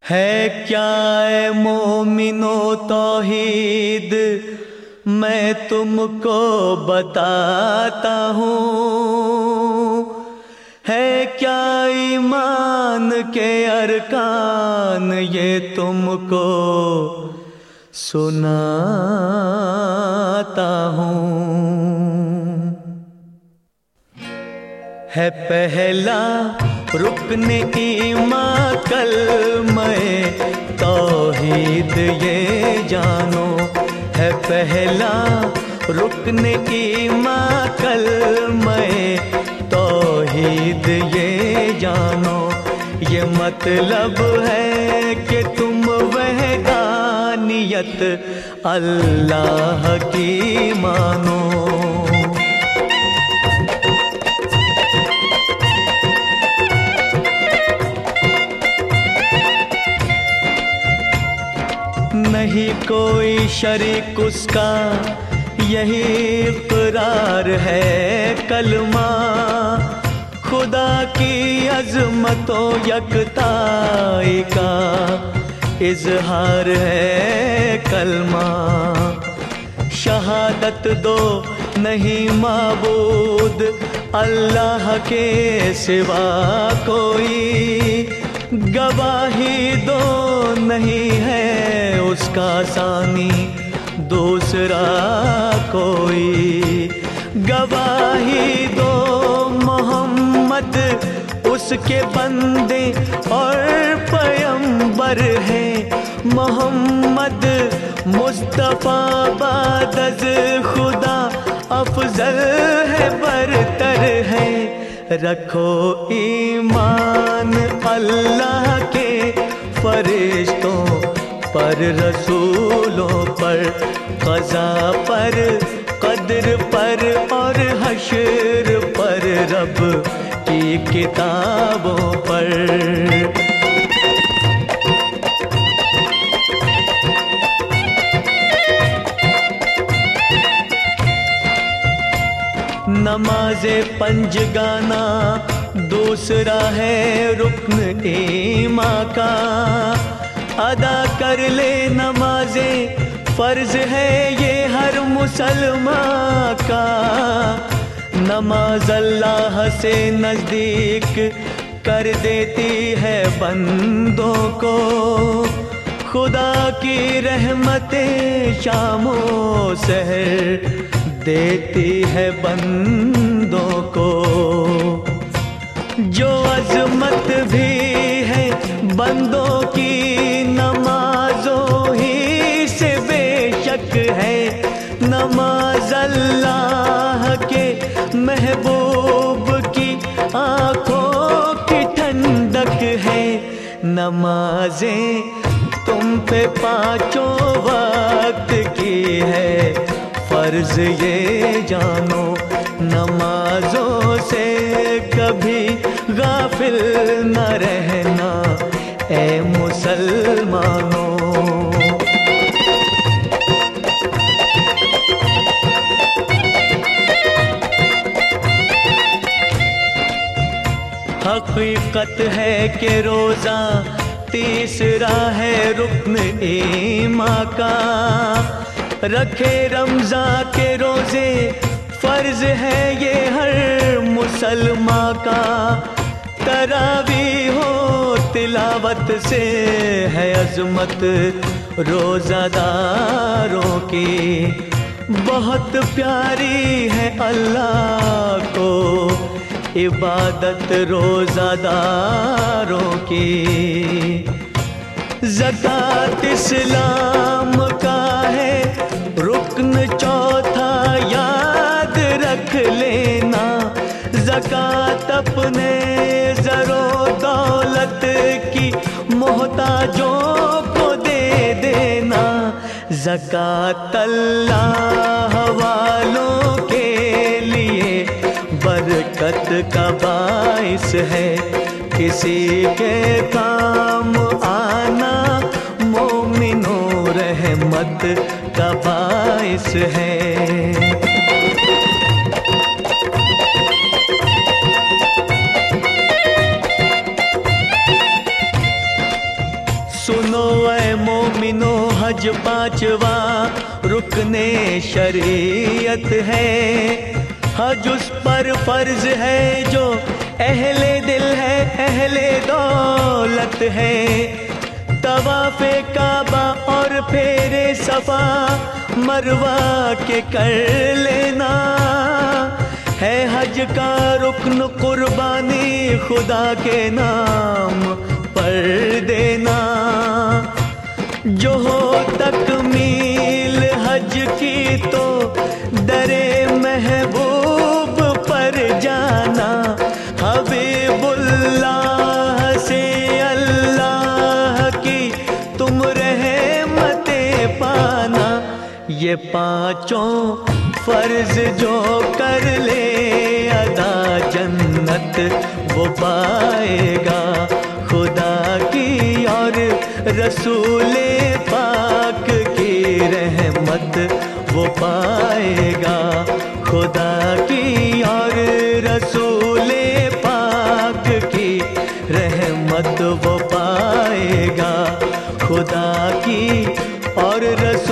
है क्या ए मोमिनो तौहीद, मैं तुमको बताता हूँ। है क्या ईमान के अरकान, ये तुमको सुनाता हूँ। है पहला रुकने ईमान कलमे तौहीद, ये जानो। है पहला रुकने ईमान कलमे तौहीद, ये जानो। ये मतलब है कि तुम वहदानियत अल्लाह की मानो। नहीं कोई शरीक उसका, यही इक़रार है कलमा। खुदा की अज़मतों यकताई का इज़हार है कलमा। शहादत दो नहीं माबूद अल्लाह के सिवा कोई, गवाही दो नहीं है उसका सानी दूसरा कोई। गवाही दो मोहम्मद उसके बंदे और पैगंबर है। मोहम्मद मुस्तफ़ा बादज़ खुदा अफजल है, बरतर है। रखो ईमान अल्लाह के फरिश्तों पर, रसूलों पर, क़ज़ा पर, क़द्र पर और हश्र पर, रब की किताबों पर। नमाज़े पंजगाना दूसरा है रुक्न ईमान का। अदा कर ले नमाज़े फ़र्ज़ है ये हर मुसलमान का। नमाज अल्लाह से नज़दीक कर देती है बंदों को। खुदा की रहमतें शामो सहर देती है बंदों को। जो अज़मत भी है बंदों की नमाज़ों ही से बेशक है। नमाज अल्लाह के महबूब की आँखों की ठंडक है। नमाज़ें तुम पे पाँचों वक्त की है फ़र्ज़, ये जानो। नमाज़ों से कभी गाफिल न रहना ए मुसलमानों। हकीकत है कि रोज़ा तीसरा है रुक्न ईमान का। रखे रमज़ान के रोज़े फ़र्ज़ है ये हर मुसलमान का। तरावी हो तिलावत से है अज़मत रोज़ादारों की। बहुत प्यारी है अल्लाह को इबादत रोज़ादारों की। ज़कात इस्लाम का है रुक्न चौथा, याद रख लेना। ज़कात अपने ज़रो दौलत की मोहताजों को दे देना। ज़कात अल्लाह वालों के लिए बरकत का बाइस है। किसी के काम आना मोमिनो रहमत का बाइस है। सुनो ऐ मोमिनो, हज पांचवा रुकने शरीयत है। हज उस पर फर्ज है जो अहले दिल है, अहले दौलत है। तवाफ़े काबा और फेरे सफा मरवा के कर लेना है। हज का रुक्न कुर्बानी खुदा के नाम पर देना। जो हो तकमील हज की तो दरे महबूब पर जाना। हबीबुल्लाह से अल्लाह की तुम रहमतें पाना। ये पांचों फर्ज जो कर ले अदा, जन्नत वो पाएगा खुदा की और रसूले पाक की रहमत वो पाएगा खुदा की और रसूले पाक की रहमत वो पाएगा खुदा की और रसूल